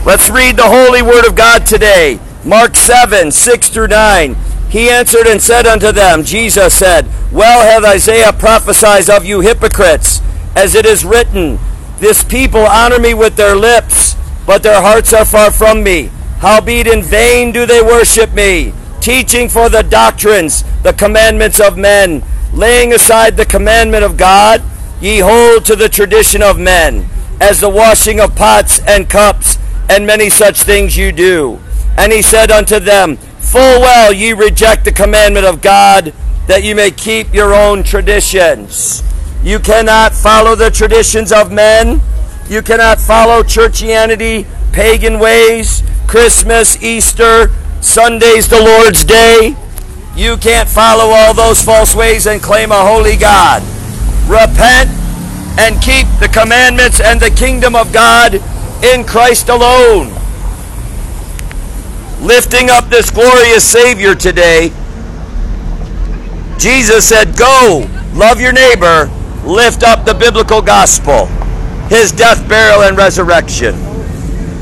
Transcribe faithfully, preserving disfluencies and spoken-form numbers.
Let's read the holy word of God today. Mark seven, six through nine. He answered and said unto them, Jesus said, Well hath Isaiah prophesied of you hypocrites, as it is written, This people honor me with their lips, but their hearts are far from me. Howbeit in vain do they worship me, teaching for the doctrines the commandments of men, laying aside the commandment of God. Ye hold to the tradition of men, as the washing of pots and cups, and many such things you do. And he said unto them, Full well ye reject the commandment of God, that you may keep your own traditions. You cannot follow the traditions of men. You cannot follow churchianity, pagan ways, Christmas, Easter, Sunday's the Lord's Day. You can't follow all those false ways and claim a holy God. Repent and keep the commandments and the kingdom of God in Christ alone. Lifting up this glorious Savior today, Jesus said, Go, love your neighbor, lift up the biblical gospel, his death, burial, and resurrection.